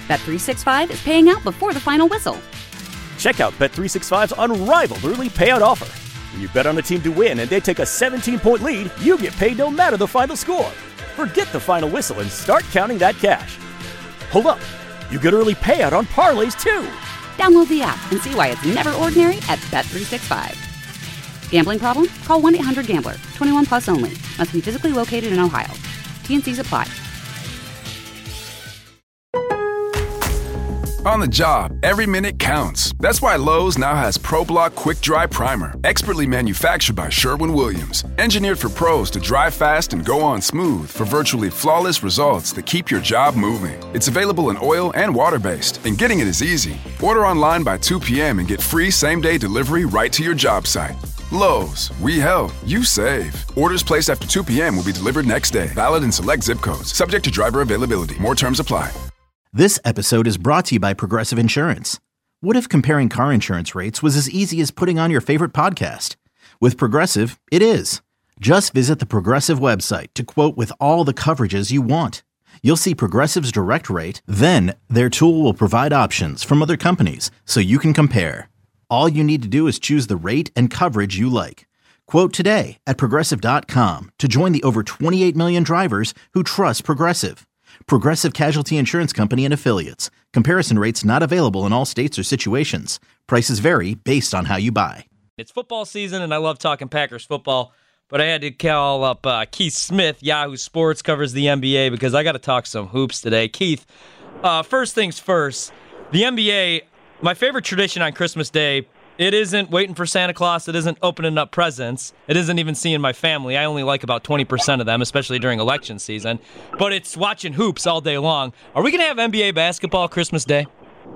Bet365 is paying out before the final whistle. Check out Bet365's unrivaled early payout offer. When you bet on a team to win and they take a 17-point lead, you get paid no matter the final score. Forget the final whistle and start counting that cash. Hold up. You get early payout on parlays, too. Download the app and see why it's never ordinary at Bet365. Gambling problem? Call 1-800-GAMBLER. 21 plus only. Must be physically located in Ohio. T&Cs apply. On the job, every minute counts. That's why Lowe's now has ProBlock Quick Dry Primer, expertly manufactured by Sherwin-Williams. Engineered for pros to dry fast and go on smooth for virtually flawless results that keep your job moving. It's available in oil and water-based, and getting it is easy. Order online by 2 p.m. and get free same-day delivery right to your job site. Lowe's, we help, you save. Orders placed after 2 p.m. will be delivered next day. Valid in select zip codes. Subject to driver availability. More terms apply. This episode is brought to you by Progressive Insurance. What if comparing car insurance rates was as easy as putting on your favorite podcast? With Progressive, it is. Just visit the Progressive website to quote with all the coverages you want. You'll see Progressive's direct rate, then their tool will provide options from other companies so you can compare. All you need to do is choose the rate and coverage you like. Quote today at Progressive.com to join the over 28 million drivers who trust Progressive. Progressive Casualty Insurance Company and Affiliates. Comparison rates not available in all states or situations. Prices vary based on how you buy. It's football season, and I love talking Packers football, but I had to call up Keith Smith, Yahoo Sports, covers the NBA, because I got to talk some hoops today. Keith, first things first, the NBA, my favorite tradition on Christmas Day, it isn't waiting for Santa Claus. It isn't opening up presents. It isn't even seeing my family. I only like about 20% of them, especially during election season. But it's watching hoops all day long. Are we going to have NBA basketball Christmas Day?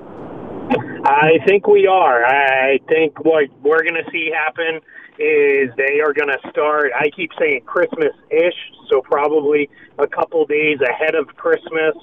I think we are. I think what we're going to see happen is they are going to start, I keep saying Christmas-ish, so probably a couple days ahead of Christmas.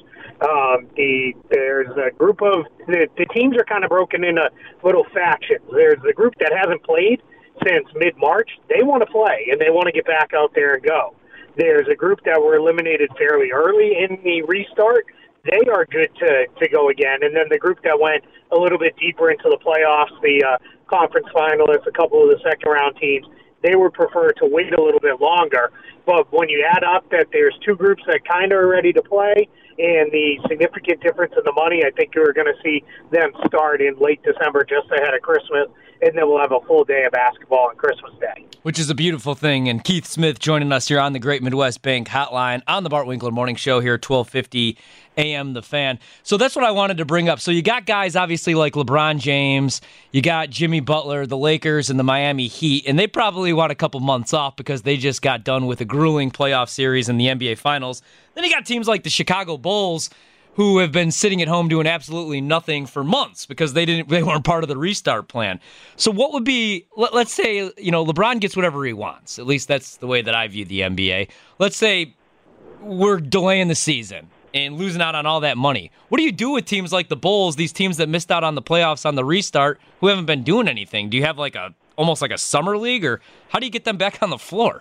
There's a group of the teams are kind of broken into little factions. There's the group that hasn't played since mid-March. They want to play, and they want to get back out there and go. There's a group that were eliminated fairly early in the restart. They are good to go again. And then the group that went a little bit deeper into the playoffs, the conference finalists, a couple of the second-round teams, they would prefer to wait a little bit longer. But when you add up that there's two groups that kind of are ready to play and the significant difference in the money, I think you're going to see them start in late December just ahead of Christmas, and then we'll have a full day of basketball on Christmas Day. Which is a beautiful thing. And Keith Smith joining us here on the Great Midwest Bank Hotline on the Bart Winkler Morning Show here, 1250 a.m. The Fan. So that's what I wanted to bring up. So you got guys obviously like LeBron James, you got Jimmy Butler, the Lakers, and the Miami Heat, and they probably want a couple months off because they just got done with a grueling playoff series in the NBA Finals. Then you got teams like the Chicago Bulls, who have been sitting at home doing absolutely nothing for months because they weren't part of the restart plan. So what would be, let's say, LeBron gets whatever he wants. At least that's the way that I view the NBA. Let's say we're delaying the season and losing out on all that money. What do you do with teams like the Bulls, these teams that missed out on the playoffs on the restart, who haven't been doing anything? Do you have almost like a summer league, or how do you get them back on the floor?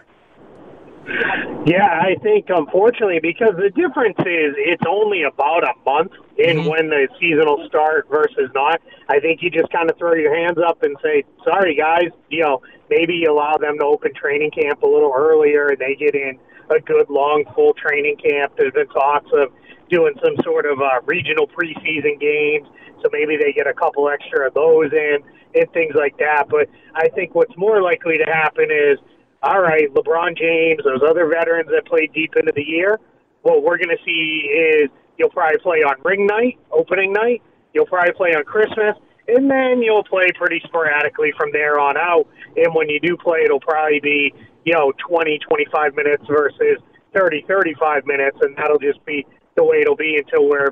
Yeah, I think, unfortunately, because the difference is it's only about a month in when the season will start versus not. I think you just kind of throw your hands up and say, sorry, guys, maybe you allow them to open training camp a little earlier and they get in a good, long, full training camp. There's been talks of doing some sort of regional preseason games, so maybe they get a couple extra of those in and things like that. But I think what's more likely to happen is, all right, LeBron James, those other veterans that played deep into the year, what we're going to see is you'll probably play on ring night, opening night, you'll probably play on Christmas, and then you'll play pretty sporadically from there on out. And when you do play, it'll probably be, 20, 25 minutes versus 30, 35 minutes, and that'll just be the way it'll be until we're,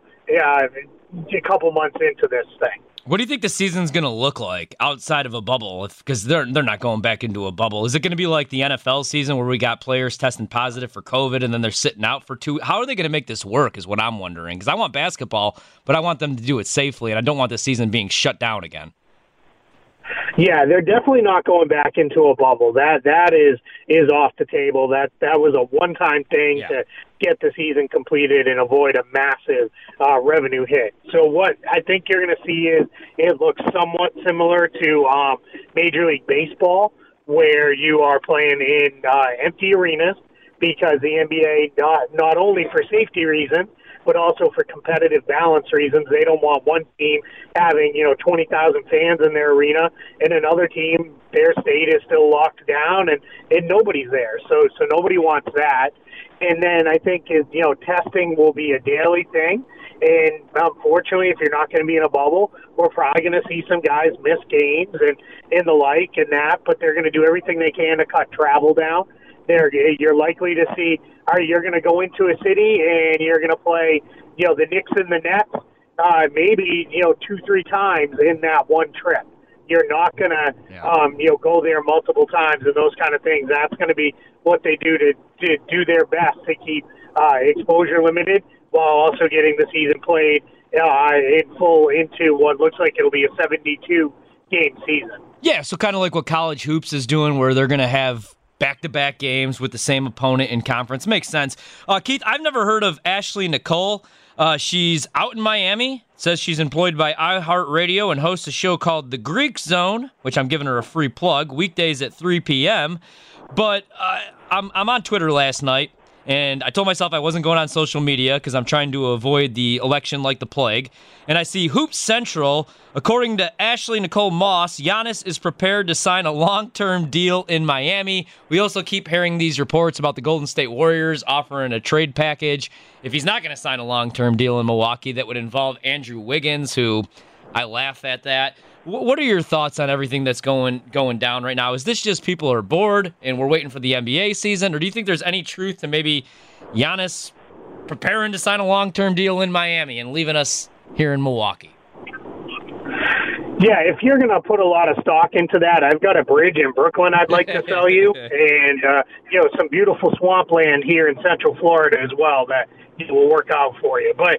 a couple months into this thing. What do you think the season's going to look like outside of a bubble? Because they're not going back into a bubble. Is it going to be like the NFL season where we got players testing positive for COVID and then they're sitting out for 2? How are they going to make this work is what I'm wondering. Because I want basketball, but I want them to do it safely, and I don't want the season being shut down again. Yeah, they're definitely not going back into a bubble. That is off the table. That was a one-time thing to get the season completed and avoid a massive revenue hit. So what I think you're going to see is it looks somewhat similar to Major League Baseball, where you are playing in empty arenas because the NBA, not only for safety reasons, but also for competitive balance reasons. They don't want one team having, 20,000 fans in their arena, and another team, their state is still locked down, and nobody's there. So nobody wants that. And then I think, testing will be a daily thing. And unfortunately, if you're not going to be in a bubble, we're probably going to see some guys miss games and the like and that, but they're going to do everything they can to cut travel down. You're likely to see, you're going to go into a city and you're going to play, the Knicks and the Nets, maybe, 2-3 times in that one trip. You're not going to, go there multiple times and those kind of things. That's going to be what they do to do their best to keep exposure limited while also getting the season played in full into what looks like it'll be a 72-game season. Yeah, so kind of like what college hoops is doing, where they're going to have back-to-back games with the same opponent in conference. Makes sense. Keith, I've never heard of Ashley Nicole. She's out in Miami. Says she's employed by iHeartRadio and hosts a show called The Greek Zone, which I'm giving her a free plug, weekdays at 3 p.m. But I'm on Twitter last night, and I told myself I wasn't going on social media because I'm trying to avoid the election like the plague. And I see Hoops Central, according to Ashley Nicole Moss, Giannis is prepared to sign a long-term deal in Miami. We also keep hearing these reports about the Golden State Warriors offering a trade package. If he's not going to sign a long-term deal in Milwaukee, that would involve Andrew Wiggins, who I laugh at that. What are your thoughts on everything that's going down right now? Is this just people are bored and we're waiting for the NBA season, or do you think there's any truth to maybe Giannis preparing to sign a long-term deal in Miami and leaving us here in Milwaukee? Yeah, if you're going to put a lot of stock into that, I've got a bridge in Brooklyn I'd like to sell you, and some beautiful swampland here in Central Florida as well that will work out for you. But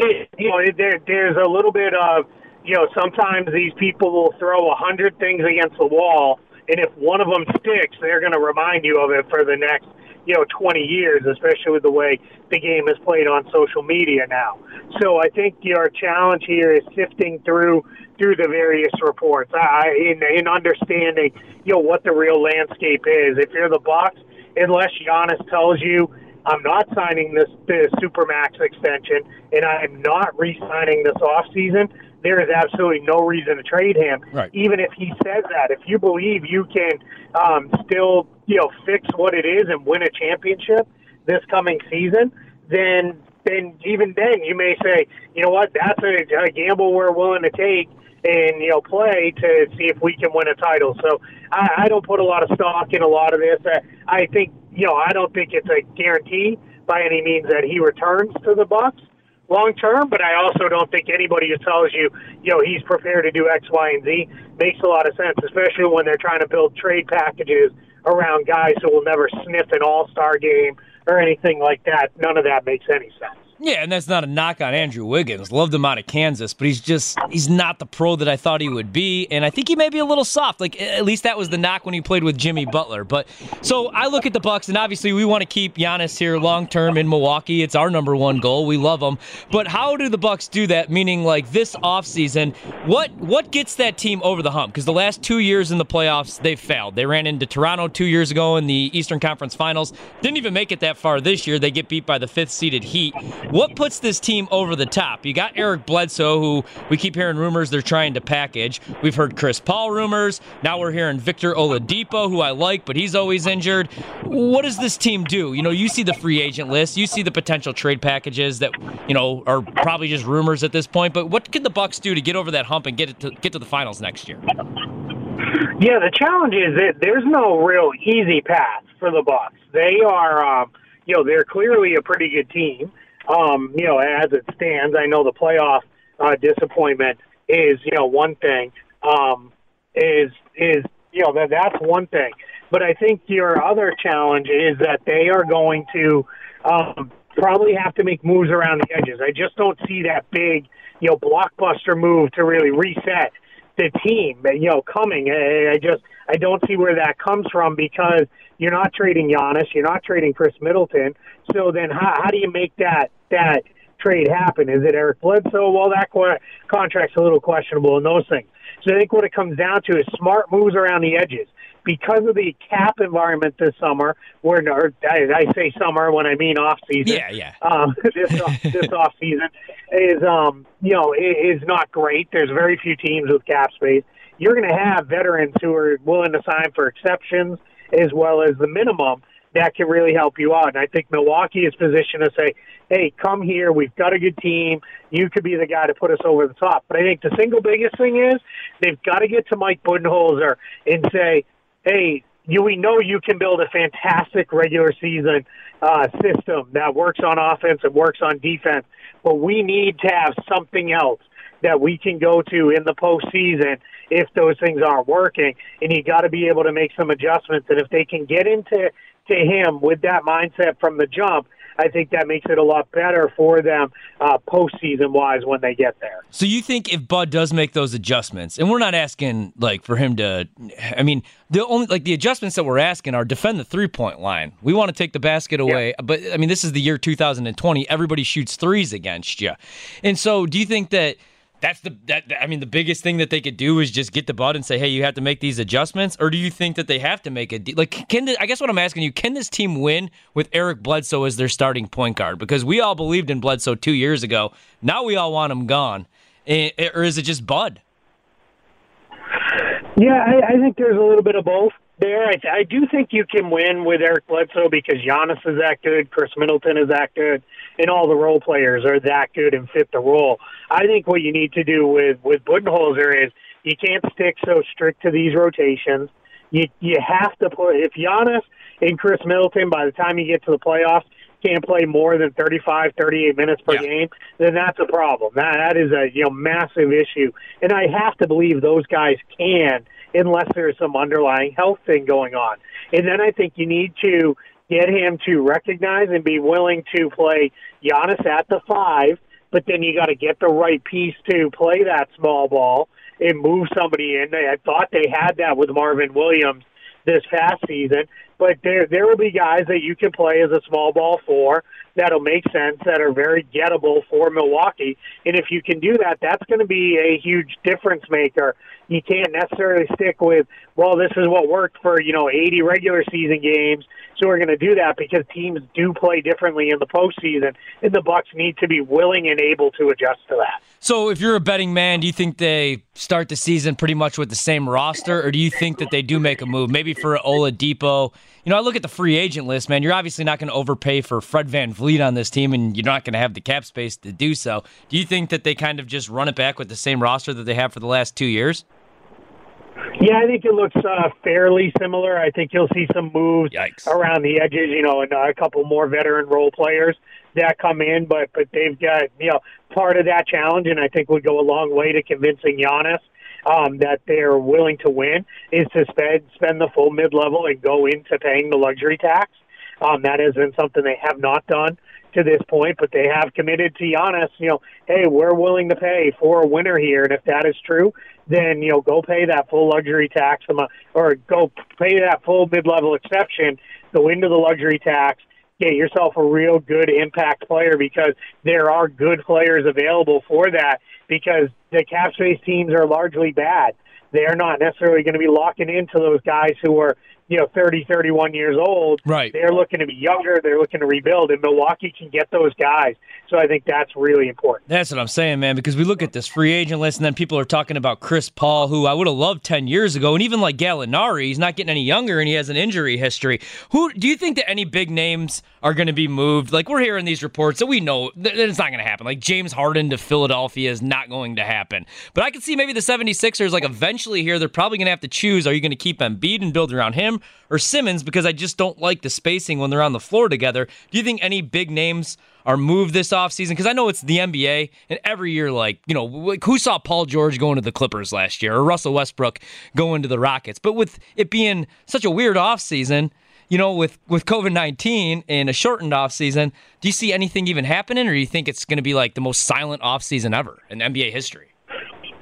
there's a little bit of, sometimes these people will throw 100 things against the wall, and if one of them sticks, they're going to remind you of it for the next 20 years, especially with the way the game is played on social media now. So I think your challenge here is sifting through the various reports in understanding, what the real landscape is. If you're the Bucks, unless Giannis tells you, I'm not signing this Supermax extension and I'm not re-signing this offseason, there is absolutely no reason to trade him. Right. Even if he says that, if you believe you can still, fix what it is and win a championship this coming season, then even then you may say, you know what, that's a gamble we're willing to take and, play to see if we can win a title. So I don't put a lot of stock in a lot of this. I think, I don't think it's a guarantee by any means that he returns to the Bucks long term, but I also don't think anybody who tells you, he's prepared to do X, Y, and Z makes a lot of sense, especially when they're trying to build trade packages around guys who will never sniff an all-star game or anything like that. None of that makes any sense. Yeah, and that's not a knock on Andrew Wiggins. Loved him out of Kansas, but he's not the pro that I thought he would be, and I think he may be a little soft. Like, at least that was the knock when he played with Jimmy Butler. But so I look at the Bucks, and obviously we want to keep Giannis here long-term in Milwaukee. It's our number one goal. We love him. But how do the Bucks do that, meaning like this offseason, what gets that team over the hump? Because the last 2 years in the playoffs, they've failed. They ran into Toronto 2 years ago in the Eastern Conference Finals. Didn't even make it that far this year. They get beat by the 5th-seeded Heat. What puts this team over the top? You got Eric Bledsoe, who we keep hearing rumors they're trying to package. We've heard Chris Paul rumors. Now we're hearing Victor Oladipo, who I like, but he's always injured. What does this team do? You see the free agent list. You see the potential trade packages that, are probably just rumors at this point. But what can the Bucks do to get over that hump and get to the finals next year? Yeah, the challenge is that there's no real easy path for the Bucks. They are, they're clearly a pretty good team. As it stands, I know the playoff disappointment is, one thing, that's one thing. But I think your other challenge is that they are going to probably have to make moves around the edges. I just don't see that big, blockbuster move to really reset the team, coming. I don't see where that comes from because you're not trading Giannis, you're not trading Chris Middleton. So then how do you make that trade happen? Is it Eric Bledsoe? Well, that contract's a little questionable and those things. So I think what it comes down to is smart moves around the edges. Because of the cap environment this summer, I say summer when I mean off season. Yeah. This off season is not great. There's very few teams with cap space. You're going to have veterans who are willing to sign for exceptions as well as the minimum that can really help you out. And I think Milwaukee is positioned to say, hey, come here. We've got a good team. You could be the guy to put us over the top. But I think the single biggest thing is they've got to get to Mike Budenholzer and say, hey, we know you can build a fantastic regular season system that works on offense and works on defense, but we need to have something else that we can go to in the postseason if those things aren't working, and you got to be able to make some adjustments. And if they can get into him with that mindset from the jump, I think that makes it a lot better for them postseason-wise when they get there. So you think if Bud does make those adjustments, and we're not asking for him to, the adjustments that we're asking are defend the three-point line. We want to take the basket away, but this is the year 2020. Everybody shoots threes against you, and so do you think that? The biggest thing that they could do is just get the Bud and say, hey, you have to make these adjustments? Or do you think that they have to make I guess what I'm asking you, can this team win with Eric Bledsoe as their starting point guard? Because we all believed in Bledsoe 2 years ago. Now we all want him gone. Or is it just Bud? Yeah, I think there's a little bit of both there. I do think you can win with Eric Bledsoe because Giannis is that good, Chris Middleton is that good, and all the role players are that good and fit the role. I think what you need to do with Budenholzer is you can't stick so strict to these rotations. You have to put, if Giannis and Chris Middleton, by the time you get to the playoffs, can't play more than 35, 38 minutes per game, then that's a problem. That is a massive issue. And I have to believe those guys can, unless there's some underlying health thing going on. And then I think you need to get him to recognize and be willing to play Giannis at the 5, but then you got to get the right piece to play that small ball and move somebody in. I thought they had that with Marvin Williams this past season, but there will be guys that you can play as a small ball 4 that'll make sense, that are very gettable for Milwaukee. And if you can do that, that's going to be a huge difference maker. You can't necessarily stick with, well, this is what worked for 80 regular season games, so we're going to do that, because teams do play differently in the postseason, and the Bucks need to be willing and able to adjust to that. So if you're a betting man, do you think they start the season pretty much with the same roster, or do you think that they do make a move, maybe for Oladipo? I look at the free agent list, man. You're obviously not going to overpay for Fred VanVleet on this team, and you're not going to have the cap space to do so. Do you think that they kind of just run it back with the same roster that they have for the last 2 years? Yeah, I think it looks fairly similar. I think you'll see some moves around the edges, and a couple more veteran role players that come in, but they've got, part of that challenge, and I think would go a long way to convincing Giannis that they're willing to win, is to spend the full mid-level and go into paying the luxury tax. That has been something they have not done to this point, but they have committed to Giannis, hey, we're willing to pay for a winner here, and if that is true, then, go pay that full luxury tax, or go pay that full mid-level exception, go into the luxury tax, get yourself a real good impact player, because there are good players available for that, because the cap space teams are largely bad. They are not necessarily going to be locking into those guys who are, 30, 31 years old. Right. They're looking to be younger. They're looking to rebuild, and Milwaukee can get those guys. So I think that's really important. That's what I'm saying, man, because we look at this free agent list, and then people are talking about Chris Paul, who I would have loved 10 years ago, and even like Gallinari, he's not getting any younger, and he has an injury history. Who do you think that any big names are going to be moved? Like, we're hearing these reports that we know that it's not going to happen. Like, James Harden to Philadelphia is not going to happen. But I could see maybe the 76ers, eventually here, they're probably going to have to choose, are you going to keep Embiid and build around him, or Simmons, because I just don't like the spacing when they're on the floor together. Do you think any big names are moved this offseason? Because I know it's the NBA, and every year, who saw Paul George going to the Clippers last year, or Russell Westbrook going to the Rockets? But with it being such a weird offseason, with COVID-19 and a shortened offseason, do you see anything even happening, or do you think it's going to be like the most silent offseason ever in NBA history?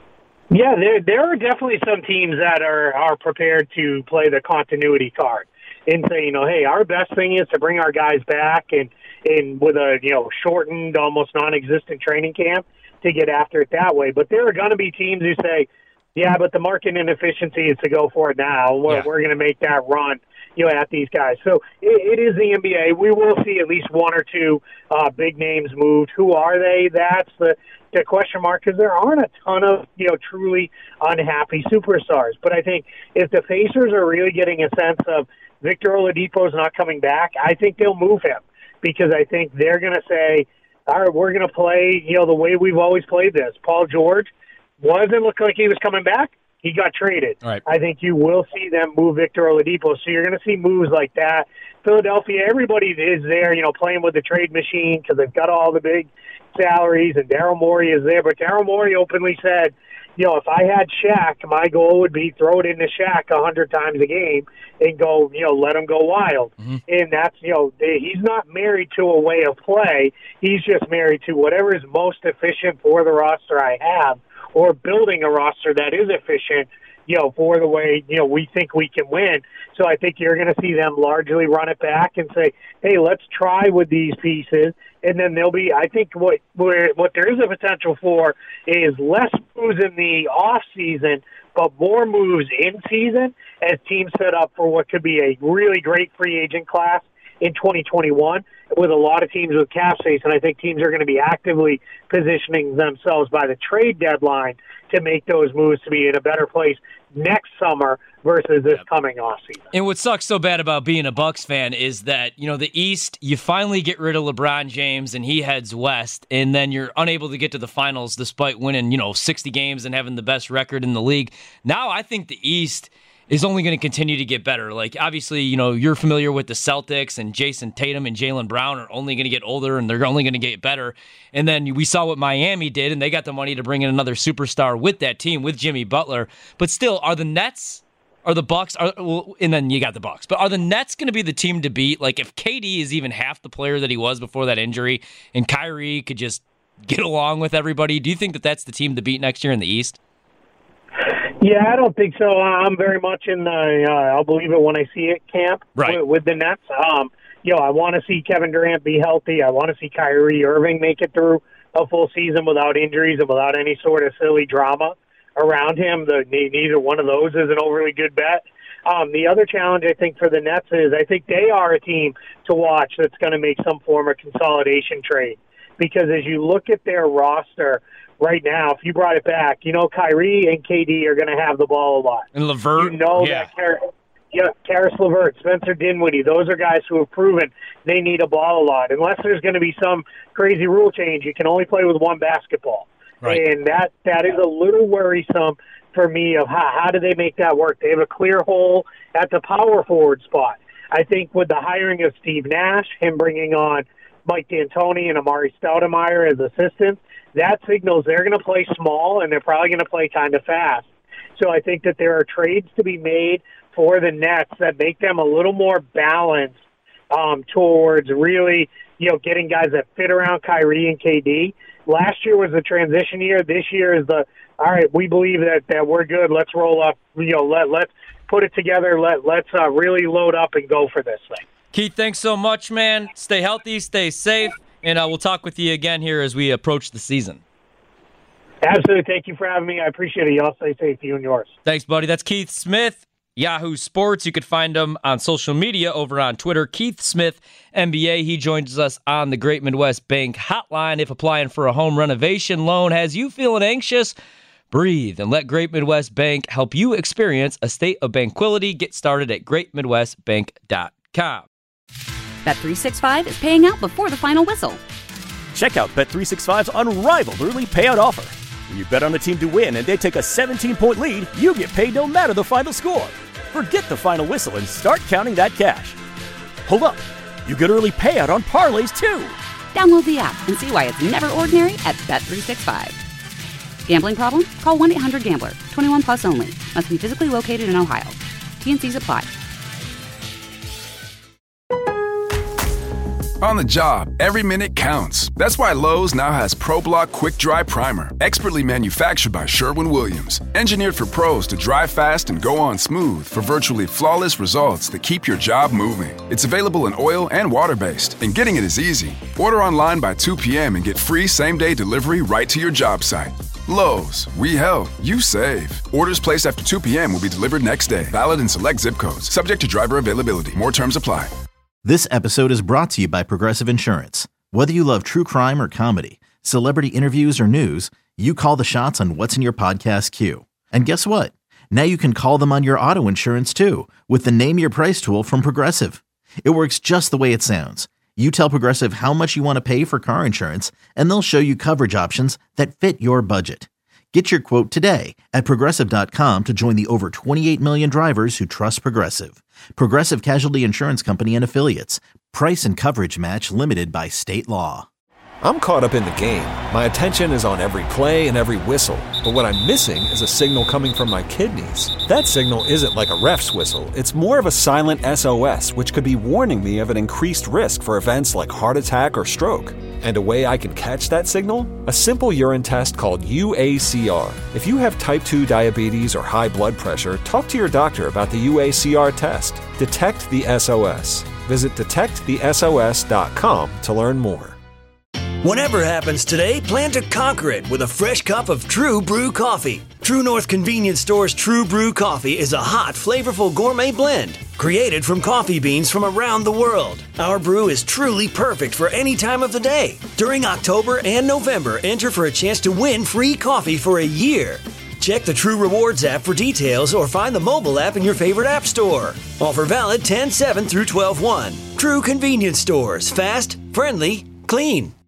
Yeah, there are definitely some teams that are prepared to play the continuity card and say, hey, our best thing is to bring our guys back and with a shortened, almost non-existent training camp to get after it that way. But there are going to be teams who say, yeah, but the market inefficiency is to go for it now. We're going to make that run, at these guys. So it is the NBA. We will see at least one or two big names moved. Who are they? That's the question mark, because there aren't a ton of, truly unhappy superstars. But I think if the Pacers are really getting a sense of Victor Oladipo's not coming back, I think they'll move him, because I think they're going to say, all right, we're going to play, the way we've always played this. Paul George wasn't looking like he was coming back. He got traded. Right. I think you will see them move Victor Oladipo. So you're going to see moves like that. Philadelphia, everybody is there, playing with the trade machine because they've got all the big salaries, and Daryl Morey is there. But Daryl Morey openly said, if I had Shaq, my goal would be throw it into Shaq 100 times a game and go, let him go wild. Mm-hmm. And that's, he's not married to a way of play. He's just married to whatever is most efficient for the roster I have, or building a roster that is efficient, for the way, we think we can win. So I think you're going to see them largely run it back and say, hey, let's try with these pieces. And then there'll be, I think what there is a potential for is less moves in the off season, but more moves in season as teams set up for what could be a really great free agent class in 2021 with a lot of teams with cap space. And I think teams are going to be actively positioning themselves by the trade deadline to make those moves to be in a better place next summer versus this coming offseason. And what sucks so bad about being a Bucks fan is that, the East, you finally get rid of LeBron James and he heads west, and then you're unable to get to the finals despite winning, 60 games and having the best record in the league. Now I think the East is only going to continue to get better. Like, obviously, you're familiar with the Celtics, and Jason Tatum and Jaylen Brown are only going to get older, and they're only going to get better. And then we saw what Miami did, and they got the money to bring in another superstar with that team, with Jimmy Butler. But still, are the Nets, are the Bucks, and then you got the Bucks, but are the Nets going to be the team to beat? Like, if KD is even half the player that he was before that injury, and Kyrie could just get along with everybody, do you think that that's the team to beat next year in the East? Yeah, I don't think so. I'm very much in the I'll believe it when I see it camp with the Nets. I want to see Kevin Durant be healthy. I want to see Kyrie Irving make it through a full season without injuries and without any sort of silly drama around him. Neither one of those is an overly good bet. The other challenge, I think, for the Nets is I think they are a team to watch that's going to make some form of consolidation trade. Because as you look at their roster right now, if you brought it back, Kyrie and KD are going to have the ball a lot. And LeVert. That Karis LeVert, Spencer Dinwiddie, those are guys who have proven they need a ball a lot. Unless there's going to be some crazy rule change, you can only play with one basketball. Right. And that is a little worrisome for me of how do they make that work. They have a clear hole at the power forward spot. I think with the hiring of Steve Nash, him bringing on Mike D'Antoni and Amari Stoudemire as assistants, that signals they're going to play small and they're probably going to play kind of fast. So I think that there are trades to be made for the Nets that make them a little more balanced towards really, getting guys that fit around Kyrie and KD. Last year was the transition year. This year is all right, we believe that we're good. Let's roll up. Let's put it together. Let's really load up and go for this thing. Keith, thanks so much, man. Stay healthy, stay safe, and we'll talk with you again here as we approach the season. Absolutely. Thank you for having me. I appreciate it. Y'all stay safe, you and yours. Thanks, buddy. That's Keith Smith, Yahoo Sports. You could find him on social media over on Twitter, Keith Smith NBA. He joins us on the Great Midwest Bank Hotline. If applying for a home renovation loan has you feeling anxious, breathe and let Great Midwest Bank help you experience a state of tranquility. Get started at greatmidwestbank.com. Bet365 is paying out before the final whistle. Check out Bet365's unrivaled early payout offer. When you bet on a team to win and they take a 17-point lead, you get paid no matter the final score. Forget the final whistle and start counting that cash. Hold up. You get early payout on parlays, too. Download the app and see why it's never ordinary at Bet365. Gambling problem? Call 1-800-GAMBLER. 21 plus only. Must be physically located in Ohio. T&Cs apply. On the job, every minute counts. That's why Lowe's now has ProBlock Quick Dry Primer, expertly manufactured by Sherwin-Williams. Engineered for pros to dry fast and go on smooth for virtually flawless results that keep your job moving. It's available in oil and water-based, and getting it is easy. Order online by 2 p.m. and get free same-day delivery right to your job site. Lowe's, we help, you save. Orders placed after 2 p.m. will be delivered next day. Valid in select zip codes. Subject to driver availability. More terms apply. This episode is brought to you by Progressive Insurance. Whether you love true crime or comedy, celebrity interviews or news, you call the shots on what's in your podcast queue. And guess what? Now you can call them on your auto insurance too with the Name Your Price tool from Progressive. It works just the way it sounds. You tell Progressive how much you want to pay for car insurance, and they'll show you coverage options that fit your budget. Get your quote today at Progressive.com to join the over 28 million drivers who trust Progressive. Progressive Casualty Insurance Company and Affiliates. Price and coverage match limited by state law. I'm caught up in the game. My attention is on every play and every whistle. But what I'm missing is a signal coming from my kidneys. That signal isn't like a ref's whistle. It's more of a silent SOS, which could be warning me of an increased risk for events like heart attack or stroke. And a way I can catch that signal? A simple urine test called UACR. If you have type 2 diabetes or high blood pressure, talk to your doctor about the UACR test. Detect the SOS. Visit detectthesos.com to learn more. Whatever happens today, plan to conquer it with a fresh cup of True Brew coffee. True North Convenience Store's True Brew coffee is a hot, flavorful gourmet blend created from coffee beans from around the world. Our brew is truly perfect for any time of the day. During October and November, enter for a chance to win free coffee for a year. Check the True Rewards app for details or find the mobile app in your favorite app store. Offer valid 10/7 through 12/1. True Convenience Stores. Fast, friendly, clean.